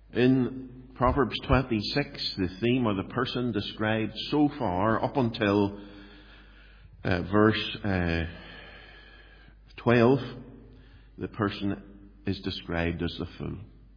In Proverbs 26, the theme or the person described so far up until verse 12, the person is described as the fool.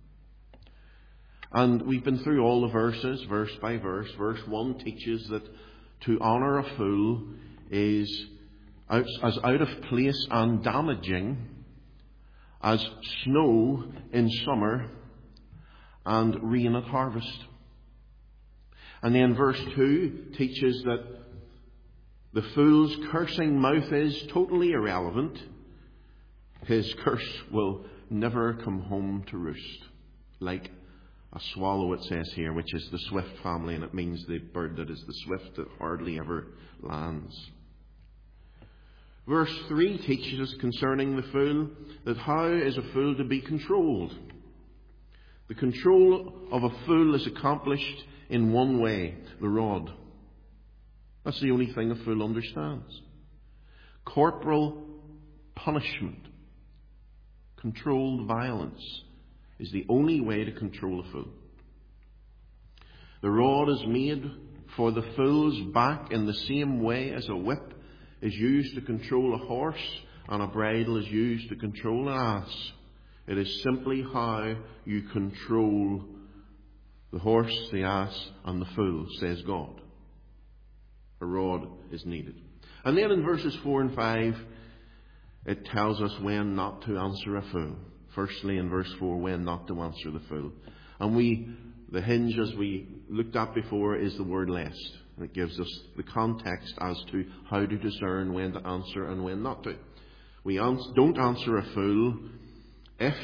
And we've been through all the verses, verse by verse. Verse 1 teaches that to honour a fool is as out of place and damaging as snow in summer and rain at harvest. And then verse 2 teaches that the fool's cursing mouth is totally irrelevant. His curse will never come home to roost. Like a swallow, it says here, which is the swift family, and it means the bird that is the swift that hardly ever lands. Verse 3 teaches us concerning the fool that how is a fool to be controlled? The control of a fool is accomplished in one way, the rod. That's the only thing a fool understands. Corporal punishment, controlled violence, is the only way to control a fool. The rod is made for the fool's back in the same way as a whip is used to control a horse and a bridle is used to control an ass. It is simply how you control the horse, the ass, and the fool, says God. A rod is needed. And then in verses 4 and 5, it tells us when not to answer a fool. Firstly, in verse 4, when not to answer the fool. And the hinge, as we looked at before, is the word lest. And it gives us the context as to how to discern when to answer and when not to. We don't answer a fool if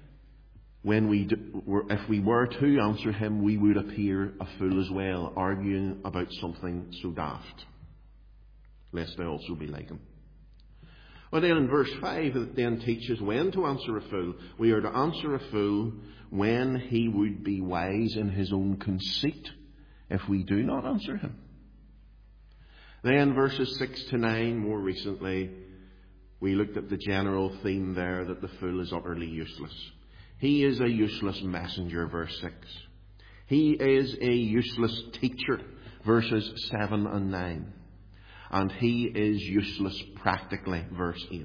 we were to answer him, we would appear a fool as well, arguing about something so daft, lest I also be like him. But then in verse 5, it then teaches when to answer a fool. We are to answer a fool when he would be wise in his own conceit if we do not answer him. Then verses 6 to 9, more recently, we looked at the general theme there that the fool is utterly useless. He is a useless messenger, verse 6. He is a useless teacher, verses 7 and 9. And he is useless practically, verse 8.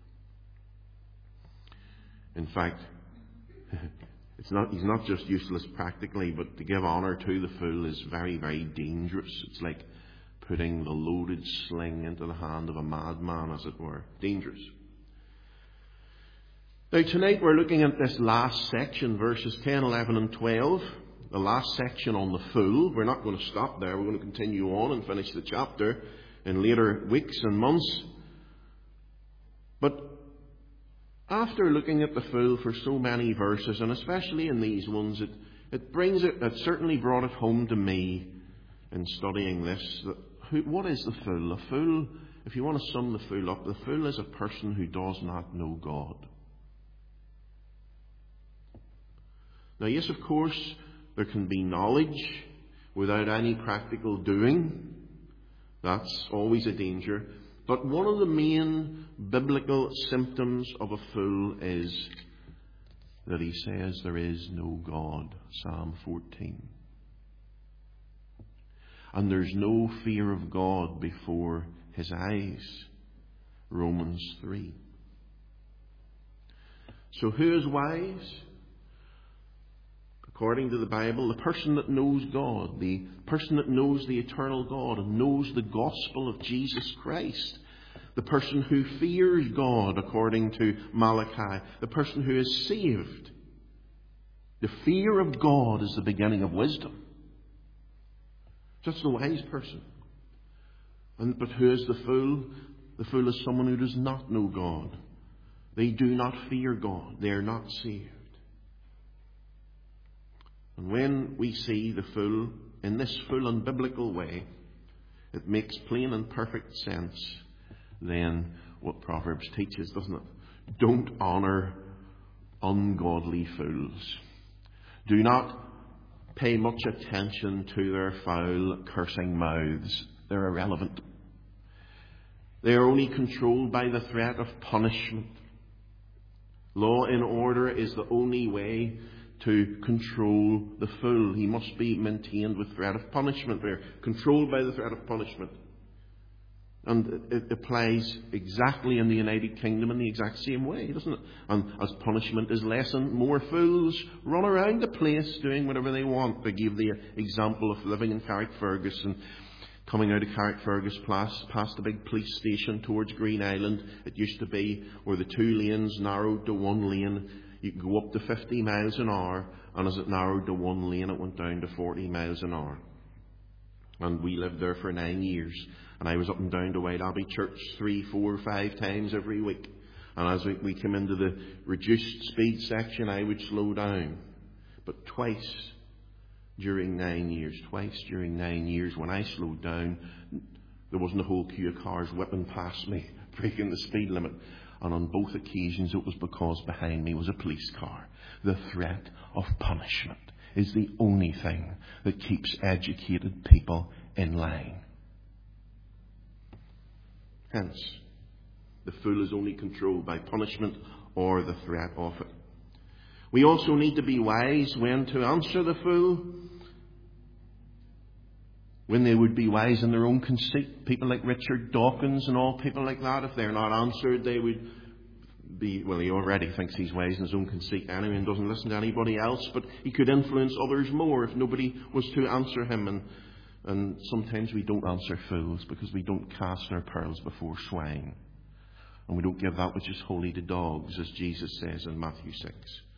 In fact, he's not just useless practically, but to give honour to the fool is very, very dangerous. It's like putting the loaded sling into the hand of a madman, as it were. Dangerous. Now tonight we're looking at this last section, verses 10, 11 and 12. The last section on the fool. We're not going to stop there. We're going to continue on and finish the chapter in later weeks and months. But after looking at the fool for so many verses, and especially in these ones, it certainly brought it home to me in studying this. What is the fool? A fool, if you want to sum the fool up, the fool is a person who does not know God. Now, yes, of course, there can be knowledge without any practical doing. That's always a danger. But one of the main biblical symptoms of a fool is that he says there is no God. Psalm 14. And there's no fear of God before his eyes. Romans 3. So who is wise? According to the Bible, the person that knows God, the person that knows the eternal God and knows the gospel of Jesus Christ, the person who fears God, according to Malachi, the person who is saved. The fear of God is the beginning of wisdom. That's the wise person. But who is the fool? The fool is someone who does not know God. They do not fear God. They are not saved. And when we see the fool in this full and biblical way, it makes plain and perfect sense then what Proverbs teaches, doesn't it? Don't honour ungodly fools. Do not pay much attention to their foul, cursing mouths. They're irrelevant. They are only controlled by the threat of punishment. Law and order is the only way to control the fool. He must be maintained with threat of punishment. They're controlled by the threat of punishment. And it applies exactly in the United Kingdom in the exact same way, doesn't it? And as punishment is lessened, more fools run around the place doing whatever they want. They give the example of living in Carrickfergus and coming out of Carrickfergus past the big police station towards Green Island. It used to be where the two lanes narrowed to one lane. You could go up to 50 miles an hour, and as it narrowed to one lane, it went down to 40 miles an hour. And we lived there for 9 years. And I was up and down to White Abbey Church 3, 4, 5 times every week. And as we came into the reduced speed section, I would slow down. But twice during 9 years, when I slowed down, there wasn't a whole queue of cars whipping past me, breaking the speed limit. And on both occasions, it was because behind me was a police car. The threat of punishment is the only thing that keeps educated people in line. Hence, the fool is only controlled by punishment or the threat of it. We also need to be wise when to answer the fool. When they would be wise in their own conceit. People like Richard Dawkins and all people like that, if they're not answered, they would be, well, he already thinks he's wise in his own conceit anyway and doesn't listen to anybody else, but he could influence others more if nobody was to answer him. And sometimes we don't answer fools because we don't cast our pearls before swine. And we don't give that which is holy to dogs, as Jesus says in Matthew 6.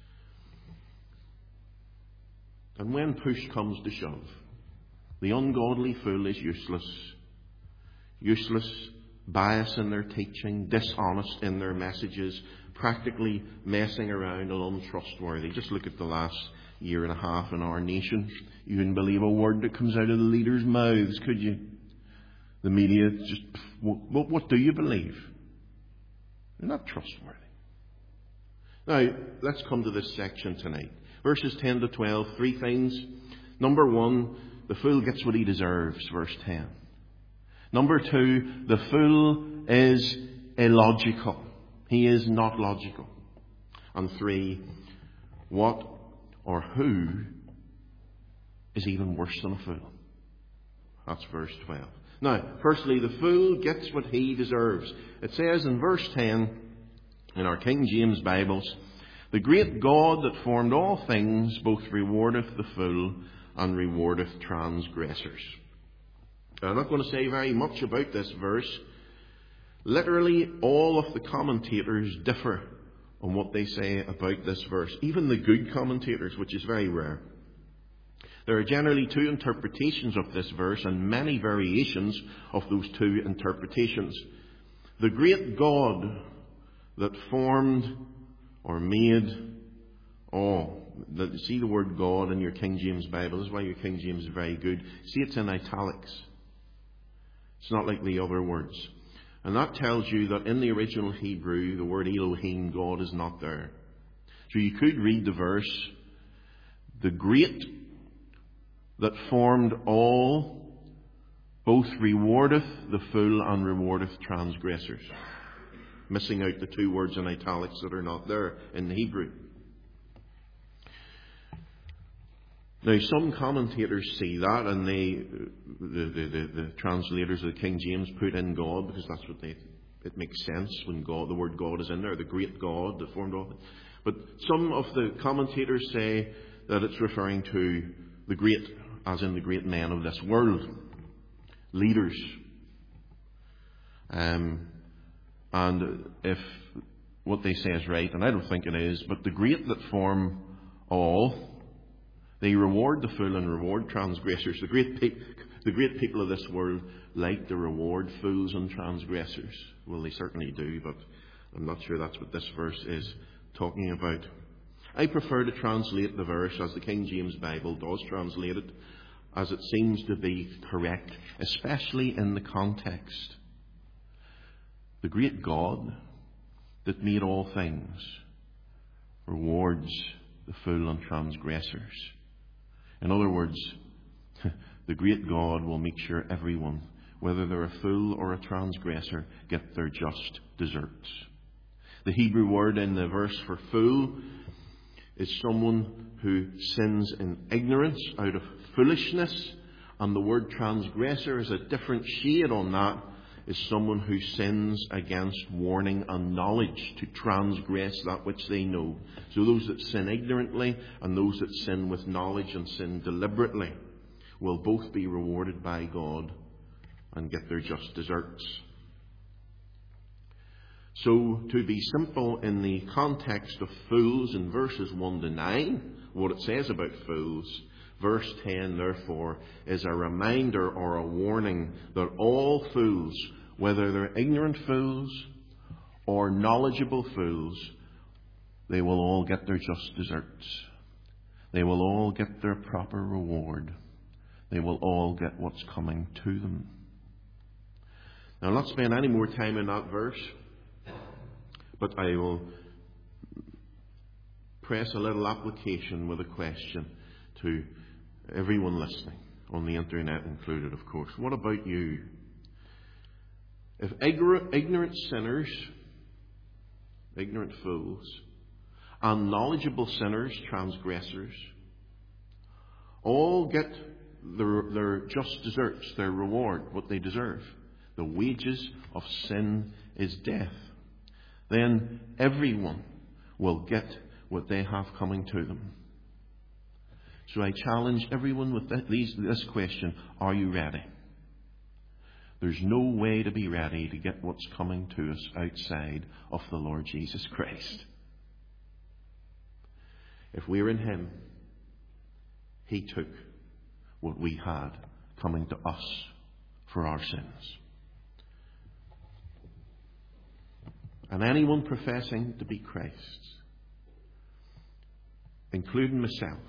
And when push comes to shove, the ungodly fool is useless, biased in their teaching, dishonest in their messages, practically messing around and untrustworthy. Just look at the last year and a half in our nation. You wouldn't believe a word that comes out of the leaders' mouths, could you? The media just, what do you believe? They're not trustworthy. Now, let's come to this section tonight. Verses 10 to 12, 3 things. Number 1, the fool gets what he deserves, verse 10. Number 2, the fool is illogical. He is not logical. And 3, what or who is even worse than a fool? That's verse 12. Now, firstly, the fool gets what he deserves. It says in verse 10 in our King James Bibles, "The great God that formed all things both rewardeth the fool and rewardeth transgressors." Now, I'm not going to say very much about this verse. Literally, all of the commentators differ on what they say about this verse. Even the good commentators, which is very rare. There are generally 2 interpretations of this verse and many variations of those 2 interpretations. The great God that formed or made all. See the word God in your King James Bible. This is why your King James is very good. See, it's in italics. It's not like the other words. And that tells you that in the original Hebrew, the word Elohim, God, is not there. So you could read the verse, "The great that formed all both rewardeth the fool and rewardeth transgressors." Missing out the 2 words in italics that are not there in the Hebrew. Now, some commentators see that, and the translators of the King James put in God because that's what it makes sense when God, the word God is in there, the great God that formed all. But some of the commentators say that it's referring to the great, as in the great men of this world, leaders. And if what they say is right, and I don't think it is, but the great that form all, they reward the fool and reward transgressors. The great people of this world like to reward fools and transgressors. Well, they certainly do, but I'm not sure that's what this verse is talking about. I prefer to translate the verse as the King James Bible does translate it, as it seems to be correct, especially in the context. The great God that made all things rewards the fool and transgressors. In other words, the great God will make sure everyone, whether they're a fool or a transgressor, get their just deserts. The Hebrew word in the verse for fool is someone who sins in ignorance out of foolishness, and the word transgressor is a different shade on that, is someone who sins against warning and knowledge, to transgress that which they know. So those that sin ignorantly and those that sin with knowledge and sin deliberately will both be rewarded by God and get their just deserts. So, to be simple, in the context of fools in verses 1 to 9, what it says about fools, verse 10, therefore, is a reminder or a warning that all fools, whether they're ignorant fools or knowledgeable fools, they will all get their just deserts. They will all get their proper reward. They will all get what's coming to them. Now, I'll not spend any more time in that verse, but I will press a little application with a question to everyone listening, on the internet included, of course. What about you? If ignorant sinners, ignorant fools, and knowledgeable sinners, transgressors, all get their just deserts, their reward, what they deserve, the wages of sin is death, then everyone will get what they have coming to them. So I challenge everyone with this question: are you ready? There's no way to be ready to get what's coming to us outside of the Lord Jesus Christ. If we're in Him, He took what we had coming to us for our sins. And anyone professing to be Christ's, including myself,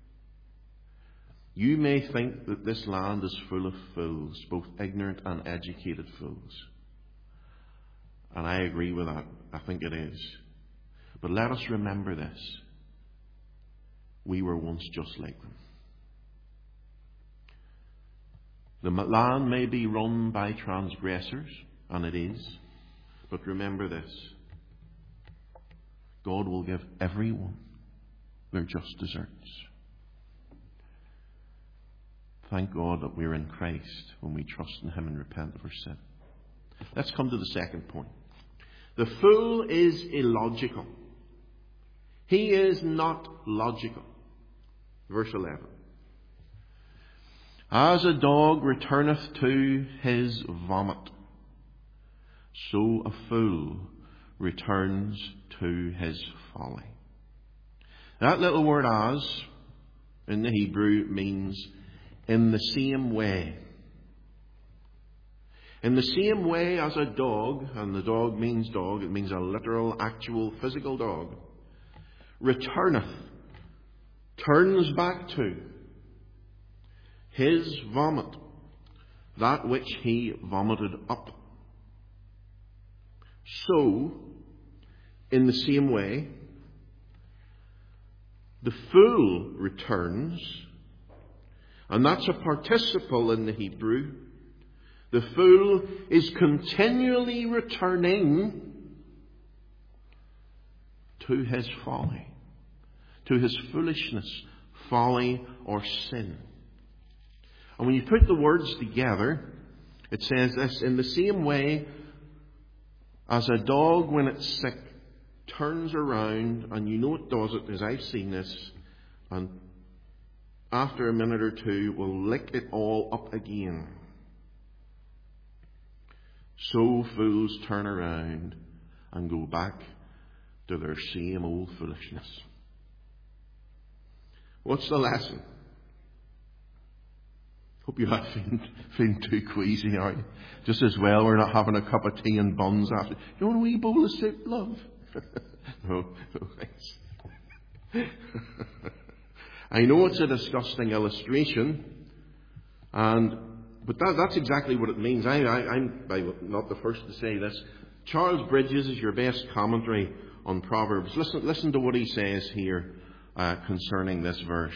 you may think that this land is full of fools, both ignorant and educated fools. And I agree with that. I think it is. But let us remember this: we were once just like them. The land may be run by transgressors, and it is. But remember this: God will give everyone their just deserts. Thank God that we're in Christ when we trust in Him and repent of our sin. Let's come to the second point. The fool is illogical. He is not logical. Verse 11. As a dog returneth to his vomit, so a fool returns to his folly. That little word as in the Hebrew means in the same way. In the same way as a dog, and the dog means dog, it means a literal, actual, physical dog, returneth, turns back to his vomit, that which he vomited up. So, in the same way, the fool returns, and that's a participle in the Hebrew. The fool is continually returning to his folly, to his foolishness, folly, or sin. And when you put the words together, it says this: in the same way as a dog, when it's sick, turns around, and you know it does it, as I've seen this, and after a minute or two will lick it all up again. So fools turn around and go back to their same old foolishness. What's the lesson? Hope you're not feeling too queasy, are you? Just as well we're not having a cup of tea and buns after. You want a wee bowl of soup, love? No thanks. I know it's a disgusting illustration, but that's exactly what it means. I'm not the first to say this. Charles Bridges is your best commentary on Proverbs. Listen to what he says here concerning this verse.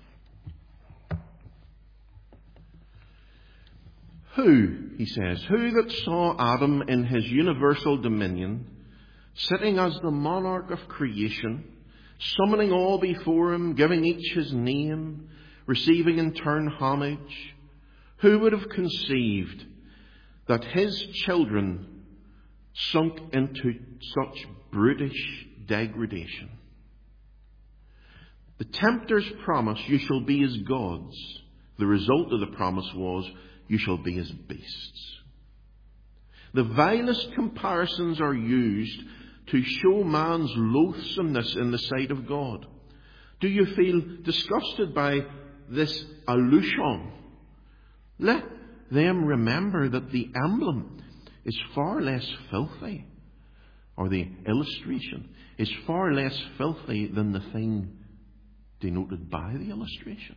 Who, he says, who that saw Adam in his universal dominion, sitting as the monarch of creation, summoning all before him, giving each his name, receiving in turn homage. Who would have conceived that his children sunk into such brutish degradation? The tempter's promise, you shall be as gods. The result of the promise was, you shall be as beasts. The vilest comparisons are used to show man's loathsomeness in the sight of God. Do you feel disgusted by this allusion? Let them remember that the emblem is far less filthy, or the illustration is far less filthy than the thing denoted by the illustration.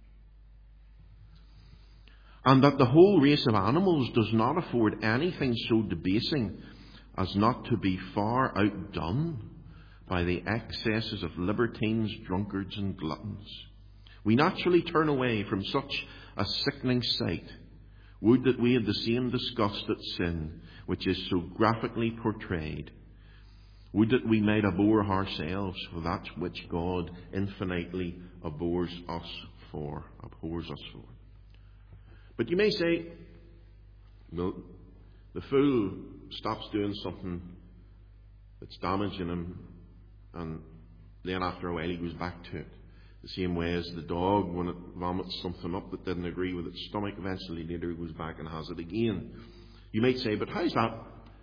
And that the whole race of animals does not afford anything so debasing as not to be far outdone by the excesses of libertines, drunkards, and gluttons. We naturally turn away from such a sickening sight. Would that we had the same disgust at sin, which is so graphically portrayed. Would that we might abhor ourselves for that which God infinitely abhors us for. But you may say, well, the fool stops doing something that's damaging him, and then after a while he goes back to it. The same way as the dog, when it vomits something up that didn't agree with its stomach, eventually later it goes back and has it again. You might say, but how's that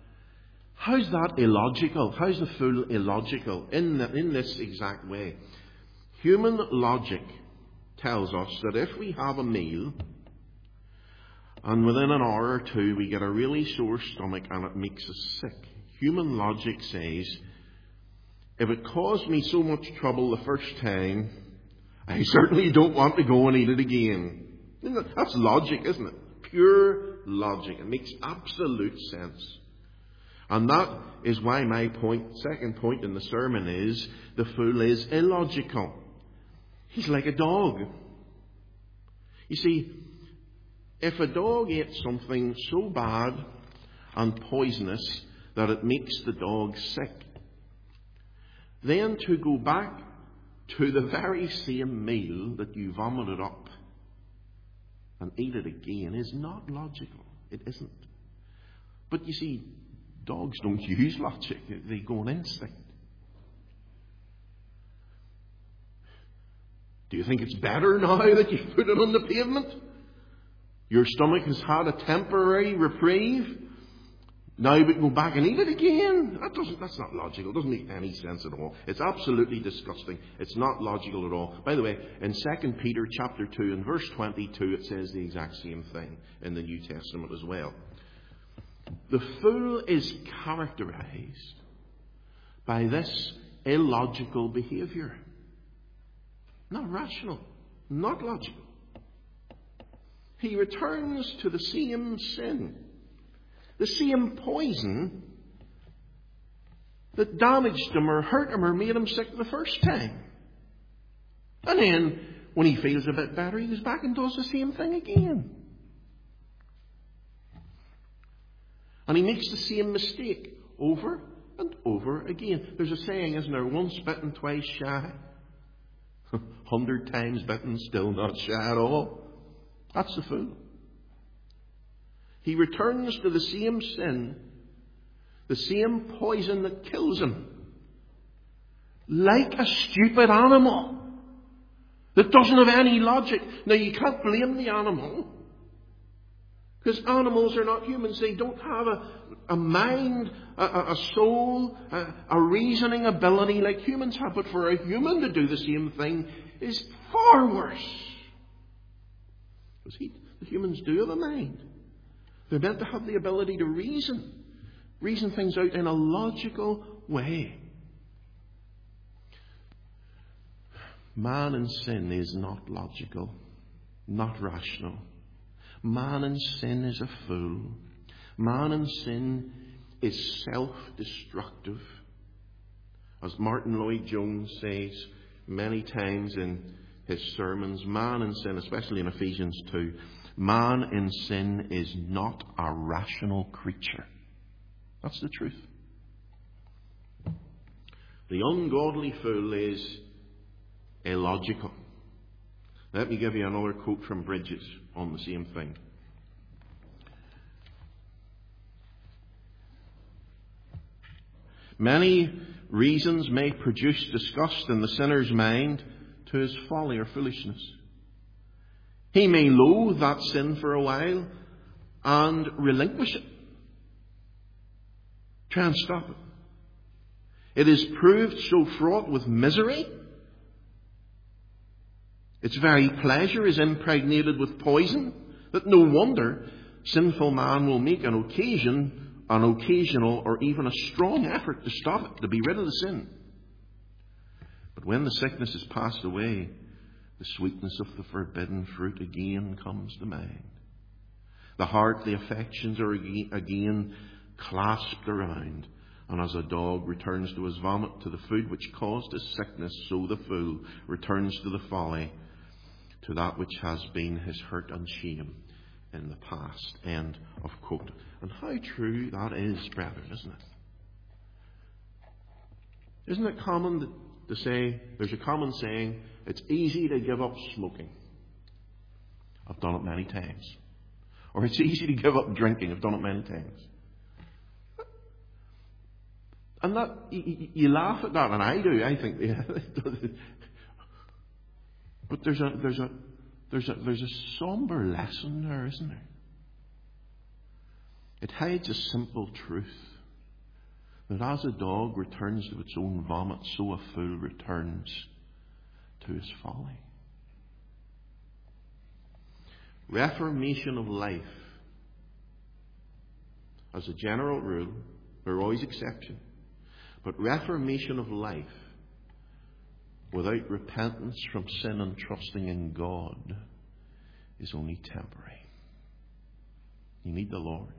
illogical? How's the fool illogical in this exact way? Human logic tells us that if we have a meal and within an hour or two we get a really sore stomach and it makes us sick, human logic says, if it caused me so much trouble the first time, I certainly don't want to go and eat it again. That's logic, isn't it? Pure logic. It makes absolute sense. And that is why my second point in the sermon is, the fool is illogical. He's like a dog. You see, if a dog ate something so bad and poisonous that it makes the dog sick, then to go back to the very same meal that you vomited up and eat it again is not logical. It isn't. But you see, dogs don't use logic. They go on instinct. Do you think it's better now that you've put it on the pavement? Your stomach has had a temporary reprieve. Now we can go back and eat it again. That's not logical. It doesn't make any sense at all. It's absolutely disgusting. It's not logical at all. By the way, in 2 Peter chapter 2 and verse 22, it says the exact same thing in the New Testament as well. The fool is characterized by this illogical behavior. Not rational, not logical. He returns to the same sin, the same poison that damaged him or hurt him or made him sick the first time. And then, when he feels a bit better, he goes back and does the same thing again. And he makes the same mistake over and over again. There's a saying, isn't there? Once bitten, twice shy. 100 times bitten, still not shy at all. That's the fool. He returns to the same sin, the same poison that kills him, like a stupid animal that doesn't have any logic. Now, you can't blame the animal, because animals are not humans. They don't have a mind, a soul, a reasoning ability like humans have. But for a human to do the same thing is far worse. Because the humans do have a mind. They're meant to have the ability to reason things out in a logical way. Man in sin is not logical, not rational. Man in sin is a fool. Man in sin is self-destructive. As Martin Lloyd-Jones says many times in his sermons, man in sin, especially in Ephesians 2, man in sin is not a rational creature. That's the truth. The ungodly fool is illogical. Let me give you another quote from Bridges on the same thing. Many reasons may produce disgust in the sinner's mind to his folly or foolishness. He may loathe that sin for a while and relinquish it. Try and stop it. It is proved so fraught with misery. Its very pleasure is impregnated with poison that no wonder sinful man will make an occasional or even a strong effort to stop it, to be rid of the sin. But when the sickness is passed away, the sweetness of the forbidden fruit again comes to mind. The heart, the affections are again clasped around, and as a dog returns to his vomit, to the food which caused his sickness, so the fool returns to the folly, to that which has been his hurt and shame in the past. End of quote. And how true that is, brethren, isn't it? Isn't it common to say, there's a common saying, it's easy to give up smoking. I've done it many times. Or it's easy to give up drinking. I've done it many times. And that, you laugh at that, and I do. I think, yeah. But there's a somber lesson there, isn't there? It hides a simple truth, that as a dog returns to its own vomit, so a fool returns to his folly. Reformation of life, as a general rule, there are always exceptions, but reformation of life without repentance from sin and trusting in God is only temporary. You need the Lord.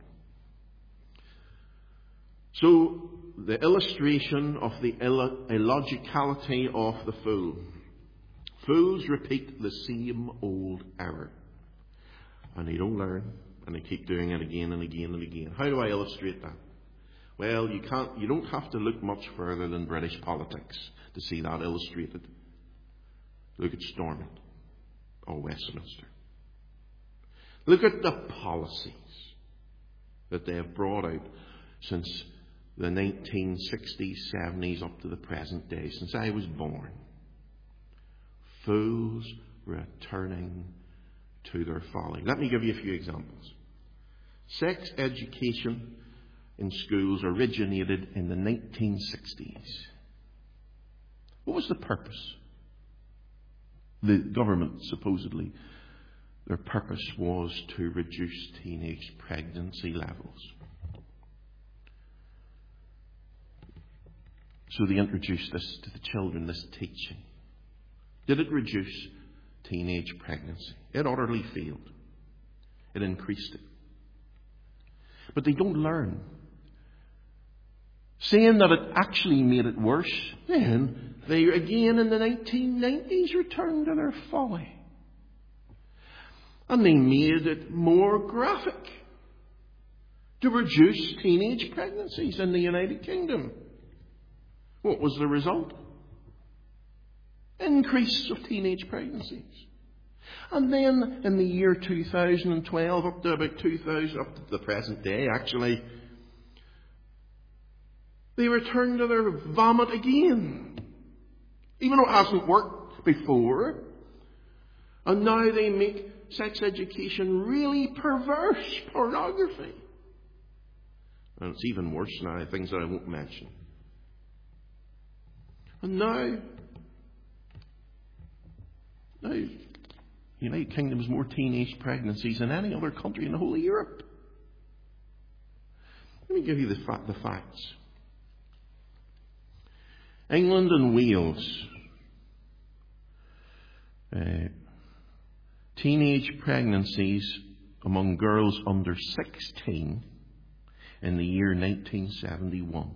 So, the illustration of the illogicality of the fool. Fools repeat the same old error. And they don't learn, and they keep doing it again and again and again. How do I illustrate that? Well, you don't have to look much further than British politics to see that illustrated. Look at Stormont or Westminster. Look at the policies that they have brought out since the 1960s, 70s, up to the present day, since I was born. Fools returning to their folly. Let me give you a few examples. Sex education in schools originated in the 1960s. What was the purpose? The government, supposedly, their purpose was to reduce teenage pregnancy levels. So they introduced this to the children, this teaching. Did it reduce teenage pregnancy? It utterly failed. It increased it. But they don't learn. Saying that it actually made it worse, then they again in the 1990s returned to their folly. And they made it more graphic to reduce teenage pregnancies in the United Kingdom. What was the result? Increase of teenage pregnancies. And then in the year 2012, up to the present day, actually, they return to their vomit again. Even though it hasn't worked before. And now they make sex education really perverse pornography. And it's even worse now, things that I won't mention. And now, United Kingdom has more teenage pregnancies than any other country in the whole of Europe. Let me give you the facts. England and Wales. Teenage pregnancies among girls under 16 in the year 1971.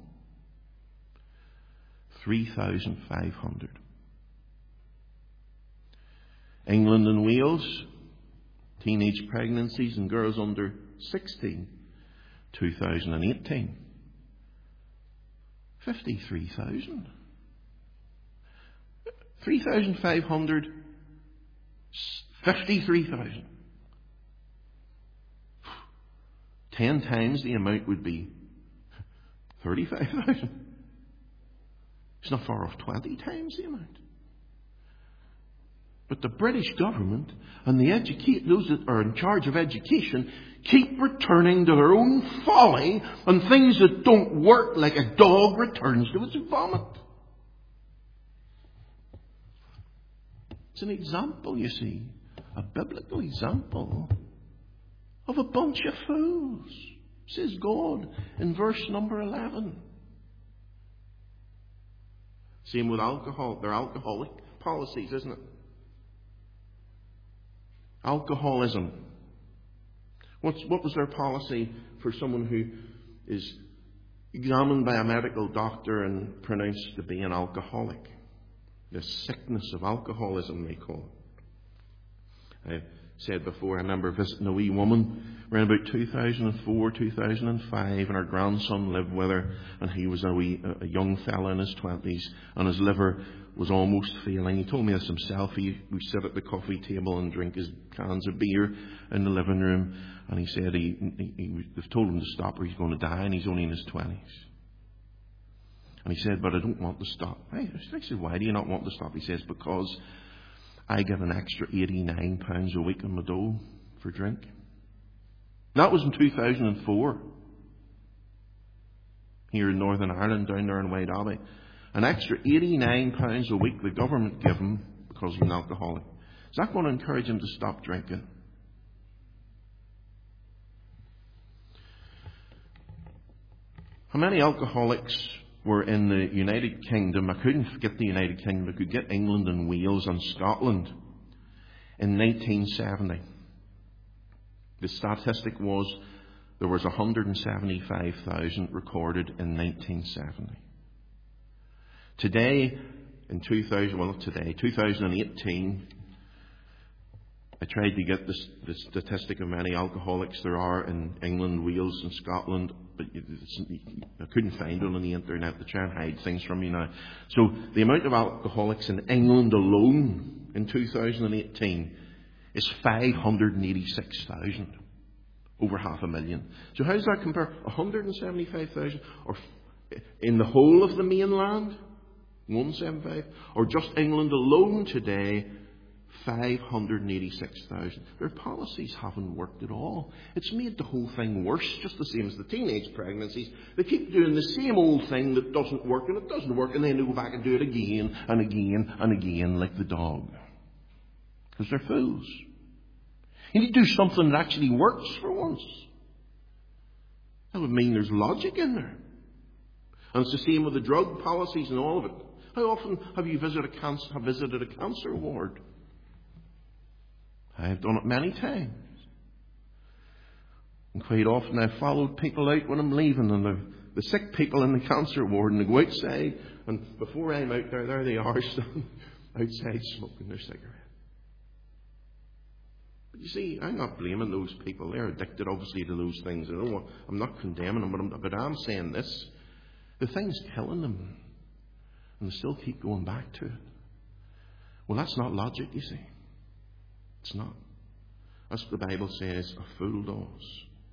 3,500. England and Wales, teenage pregnancies in girls under 16, 2018. 53,000. 3,500, 53,000. 10 times the amount would be 35,000. It's not far off 20 times the amount. But the British government and those that are in charge of education keep returning to their own folly and things that don't work, like a dog returns to its vomit. It's an example, you see, a biblical example of a bunch of fools, says God in verse number 11. Same with alcohol. They're alcoholic policies, isn't it? Alcoholism. What was their policy for someone who is examined by a medical doctor and pronounced to be an alcoholic? The sickness of alcoholism, they call it. I said before, I remember visiting a wee woman around about 2004, 2005, and her grandson lived with her, and he was a young fella in his 20s, and his liver was almost failing. He told me this himself. He would sit at the coffee table and drink his cans of beer in the living room, and he said they've told him to stop or he's going to die, and he's only in his 20s. And he said, but I don't want to stop. I said, why do you not want to stop? He says, because I get an extra £89 a week on my dole for drink. That was in 2004. Here in Northern Ireland, down there in White Abbey. An extra £89 a week the government give him because he's an alcoholic. Is that going to encourage him to stop drinking? How many alcoholics were in the United Kingdom? I couldn't get the United Kingdom. I could get England and Wales and Scotland in 1970. The statistic was there was 175,000 recorded in 1970. Today, in 2018, I tried to get the statistic of how many alcoholics there are in England, Wales and Scotland, but I couldn't find it on the internet to try and hide things from you now. So the amount of alcoholics in England alone in 2018 is 586,000. Over 500,000. So how does that compare? 175,000 or in the whole of the mainland? 175? Or just England alone today? 586,000. Their policies haven't worked at all. It's made the whole thing worse, just the same as the teenage pregnancies. They keep doing the same old thing that doesn't work, and it doesn't work, and then they go back and do it again and again and again like the dog. Because they're fools. You need to do something that actually works for once. That would mean there's logic in there. And it's the same with the drug policies and all of it. How often have you visited a cancer ward? I have done it many times. And quite often I've followed people out when I'm leaving, and the sick people in the cancer ward, and they go outside, and before I'm out there they are standing outside smoking their cigarette. But you see, I'm not blaming those people. They're addicted, obviously, to those things. I'm not condemning them, but I'm saying this. The thing's killing them. And they still keep going back to it. Well, that's not logic, you see. It's not. That's what the Bible says a fool does.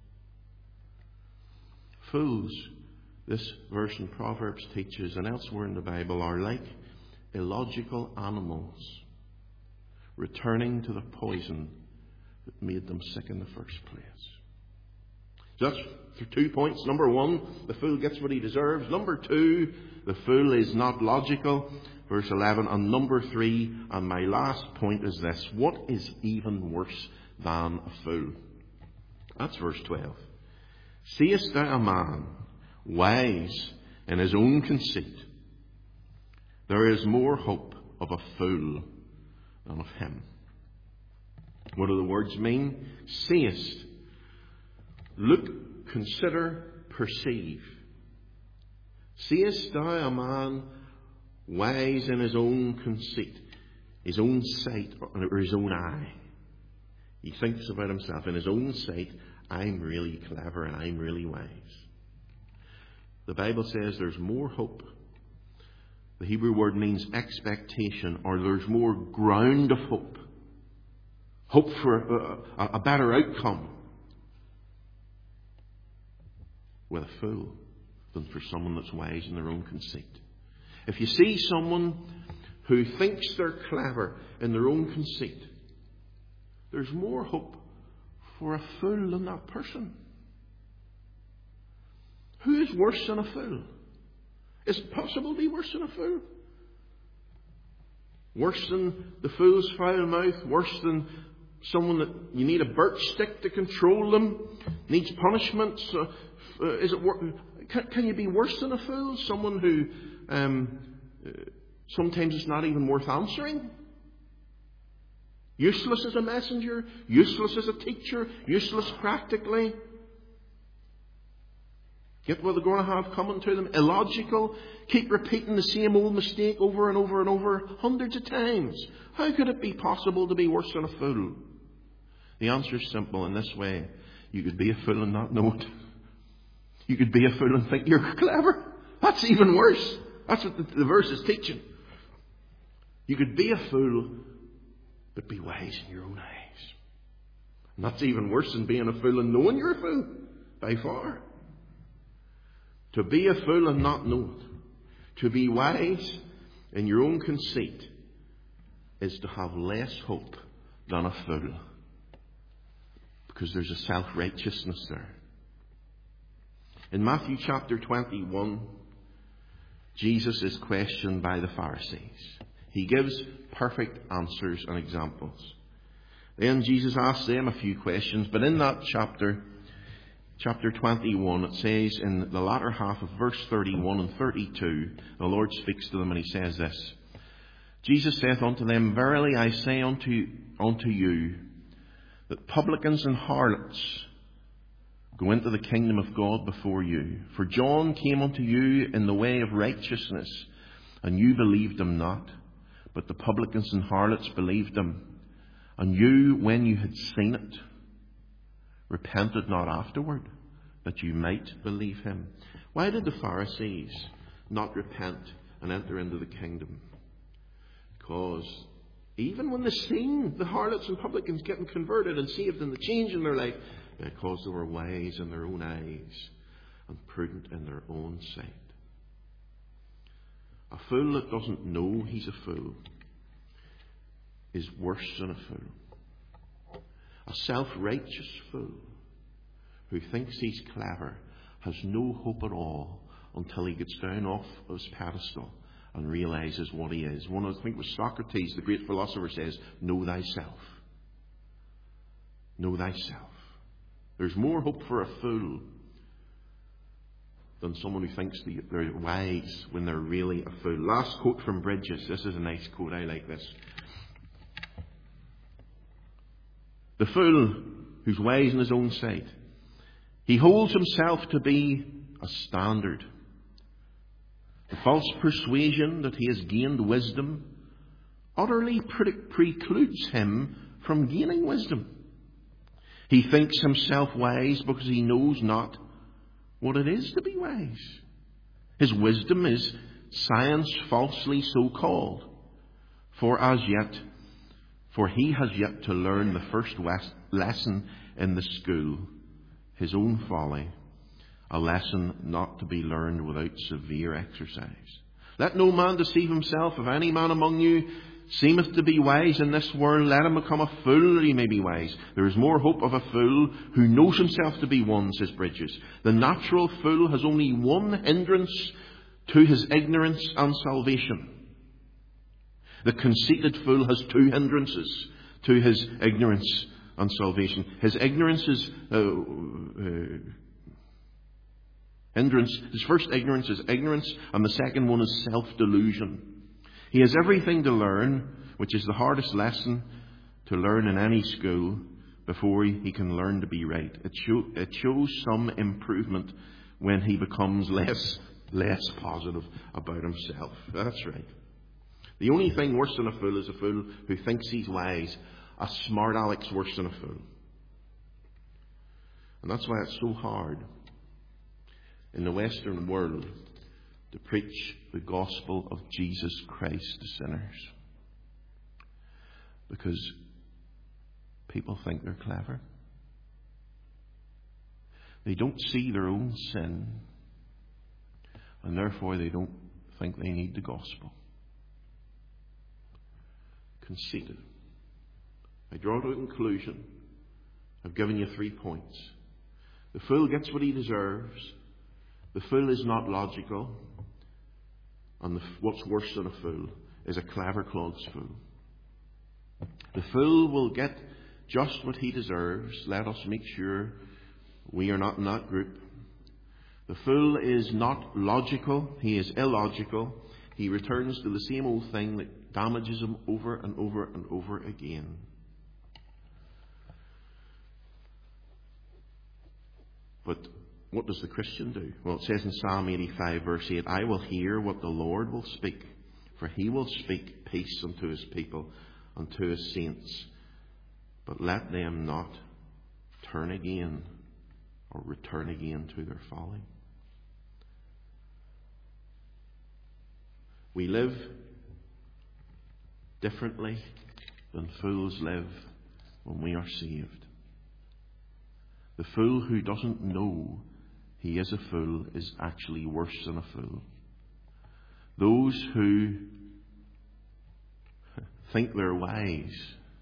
Fools, this verse in Proverbs teaches, and elsewhere in the Bible, are like illogical animals returning to the poison that made them sick in the first place. So that's 2 points. Number 1, the fool gets what he deserves. Number 2, the fool is not logical. Verse 11. And number 3, and my last point is this: what is even worse than a fool? That's verse 12. Seest thou a man wise in his own conceit? There is more hope of a fool than of him. What do the words mean? Seest. Look, consider, perceive. Seest thou a man wise in his own conceit, his own sight, or his own eye? He thinks about himself in his own sight. I'm really clever and I'm really wise. The Bible says there's more hope The Hebrew word means expectation, or there's more ground of hope. Hope for a better outcome with a fool than for someone that's wise in their own conceit. If you see someone who thinks they're clever in their own conceit, there's more hope for a fool than that person. Who is worse than a fool? Is it possible to be worse than a fool? Worse than the fool's foul mouth? Worse than someone that you need a birch stick to control them? Needs punishments? Can you be worse than a fool? Someone who sometimes it's not even worth answering? Useless as a messenger? Useless as a teacher? Useless practically? Get what they're going to have coming to them. Illogical. Keep repeating the same old mistake over and over and over hundreds of times. How could it be possible to be worse than a fool? The answer is simple. In this way, you could be a fool and not know it. You could be a fool and think you're clever. That's even worse. That's what the verse is teaching. You could be a fool, but be wise in your own eyes. And that's even worse than being a fool and knowing you're a fool. By far. To be a fool and not know it, to be wise in your own conceit, is to have less hope than a fool. Because there's a self-righteousness there. In Matthew chapter 21, Jesus is questioned by the Pharisees. He gives perfect answers and examples. Then Jesus asks them a few questions, but in that chapter 21, it says in the latter half of verse 31 and 32, the Lord speaks to them and He says this. Jesus saith unto them, Verily I say unto you, that publicans and harlots go into the kingdom of God before you. For John came unto you in the way of righteousness, and you believed him not. But the publicans and harlots believed him. And you, when you had seen it, repented not afterward, that you might believe him. Why did the Pharisees not repent and enter into the kingdom? Because even when they seen the harlots and publicans getting converted and saved and the change in their life, because they were wise in their own eyes and prudent in their own sight. A fool that doesn't know he's a fool is worse than a fool. A self-righteous fool who thinks he's clever has no hope at all until he gets down off his pedestal and realizes what he is. I think it was Socrates, the great philosopher, says, know thyself. Know thyself. There's more hope for a fool than someone who thinks they're wise when they're really a fool. Last quote from Bridges. This is a nice quote. I like this. The fool who's wise in his own sight, he holds himself to be a standard. The false persuasion that he has gained wisdom utterly precludes him from gaining wisdom. He thinks himself wise because he knows not what it is to be wise. His wisdom is science falsely so called. For he has yet to learn the first lesson in the school, his own folly, a lesson not to be learned without severe exercise. Let no man deceive himself. If any man among you seemeth to be wise in this world, let him become a fool that he may be wise. There is more hope of a fool who knows himself to be one, says Bridges. The natural fool has only one hindrance to his ignorance and salvation. The conceited fool has two hindrances to his ignorance and salvation. His ignorance is his first ignorance is ignorance, and the second one is self-delusion. He has everything to learn, which is the hardest lesson to learn in any school, before he can learn to be right. It shows some improvement when he becomes less positive about himself. That's right. The only thing worse than a fool is a fool who thinks he's wise. A smart aleck's worse than a fool. And that's why it's so hard in the Western world to preach the gospel of Jesus Christ to sinners. Because people think they're clever. They don't see their own sin, and therefore they don't think they need the gospel. Conceited. I draw to a conclusion. I've given you 3 points. The fool gets what he deserves. The fool is not logical. And what's worse than a fool is a clever clothes fool. The fool will get just what he deserves. Let us make sure we are not in that group. The fool is not logical. He is illogical. He returns to the same old thing that damages him over and over and over again. But what does the Christian do? Well, it says in Psalm 85 verse 8, I will hear what the Lord will speak, for he will speak peace unto his people, unto his saints. But let them not turn again or return again to their folly. We live differently than fools live when we are saved. The fool who doesn't know he is a fool is actually worse than a fool. Those who think they're wise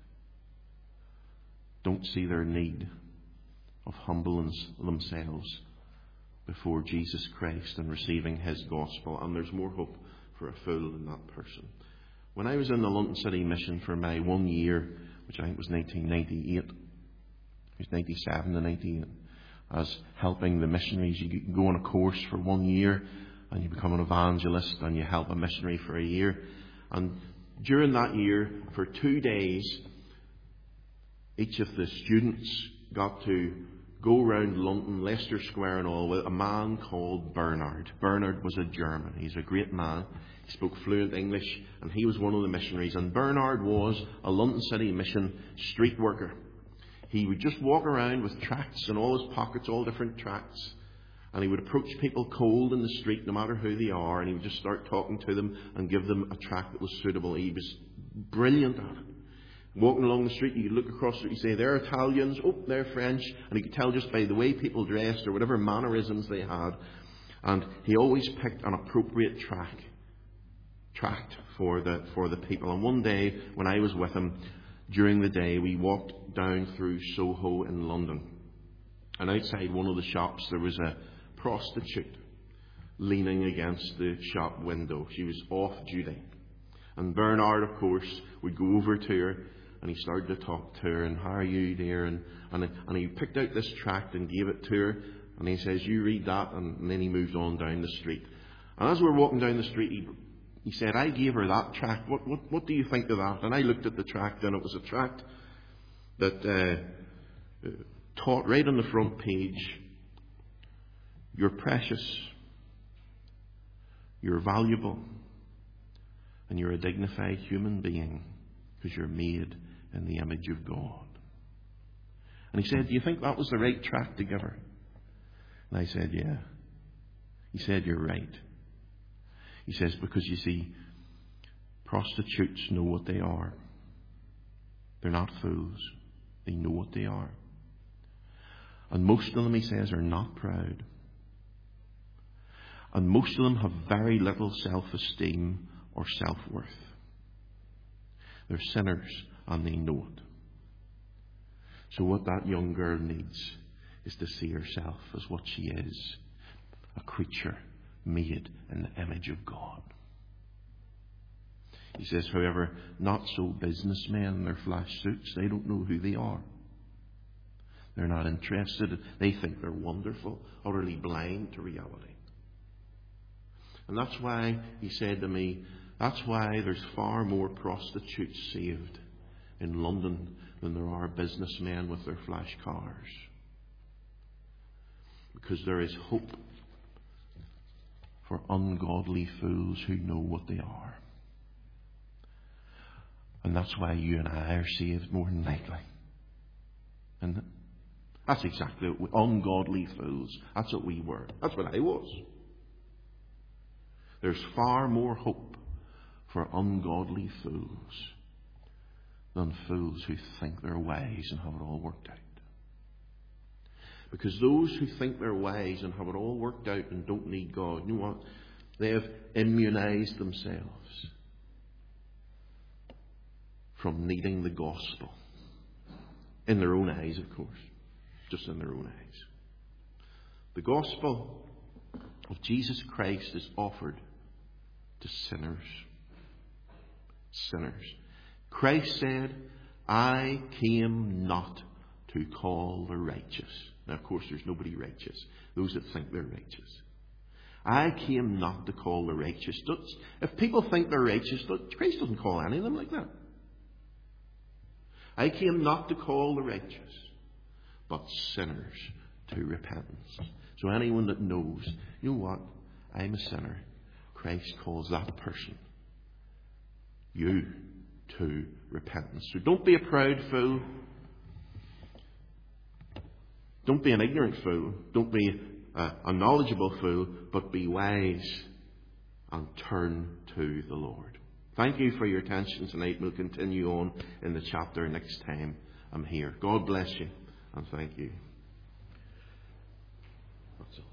don't see their need of humbling themselves before Jesus Christ and receiving his gospel. And there's more hope for a fool than that person. When I was in the London City Mission for my 1 year, which I think was 1998, it was 97 to 98, as helping the missionaries. You go on a course for 1 year and you become an evangelist and you help a missionary for a year. And during that year, for 2 days, each of the students got to go around London, Leicester Square and all, with a man called Bernard. Bernard was a German. He's a great man. He spoke fluent English and he was one of the missionaries. And Bernard was a London City Mission street worker. He would just walk around with tracts in all his pockets, all different tracts. And he would approach people cold in the street, no matter who they are, and he would just start talking to them and give them a tract that was suitable. He was brilliant at it. Walking along the street, you could look across it, you say, they're Italians, oh, they're French. And you could tell just by the way people dressed or whatever mannerisms they had. And he always picked an appropriate tract for the people. And one day, when I was with him, during the day, we walked down through Soho in London. And outside one of the shops, there was a prostitute leaning against the shop window. She was off duty. And Bernard, of course, would go over to her and he started to talk to her. And how are you, dear? And he picked out this tract and gave it to her. And he says, you read that. And then he moved on down the street. And as we were walking down the street, he said, I gave her that tract. What do you think of that? And I looked at the tract, and it was a tract that taught right on the front page, you're precious, you're valuable, and you're a dignified human being because you're made in the image of God. And he said, do you think that was the right tract to give her? And I said, yeah. He said, you're right. He says, because you see, prostitutes know what they are. They're not fools. They know what they are. And most of them, he says, are not proud. And most of them have very little self-esteem or self-worth. They're sinners and they know it. So what that young girl needs is to see herself as what she is, a creature made in the image of God. He says, however, not so businessmen in their flash suits. They don't know who they are. They're not interested. They think they're wonderful, utterly blind to reality. And that's why he said to me, that's why there's far more prostitutes saved in London than there are businessmen with their flash cars. Because there is hope for ungodly fools who know what they are. And that's why you and I are saved more than likely. And that's exactly what ungodly fools. That's what we were. That's what I was. There's far more hope for ungodly fools than fools who think they're wise and have it all worked out. Because those who think they're wise and have it all worked out and don't need God, you know what? They have immunized themselves from needing the gospel. In their own eyes, of course. Just in their own eyes. The gospel of Jesus Christ is offered to sinners. Sinners. Christ said, I came not to call the righteous. Now, of course, there's nobody righteous. Those that think they're righteous. I came not to call the righteous. If people think they're righteous, Christ doesn't call any of them like that. I came not to call the righteous, but sinners to repentance. So anyone that knows, you know what? I'm a sinner. Christ calls that person, you, to repentance. So don't be a proud fool. Don't be an ignorant fool. Don't be a knowledgeable fool, but be wise and turn to the Lord. Thank you for your attention tonight. We'll continue on in the chapter next time I'm here. God bless you and thank you. That's all.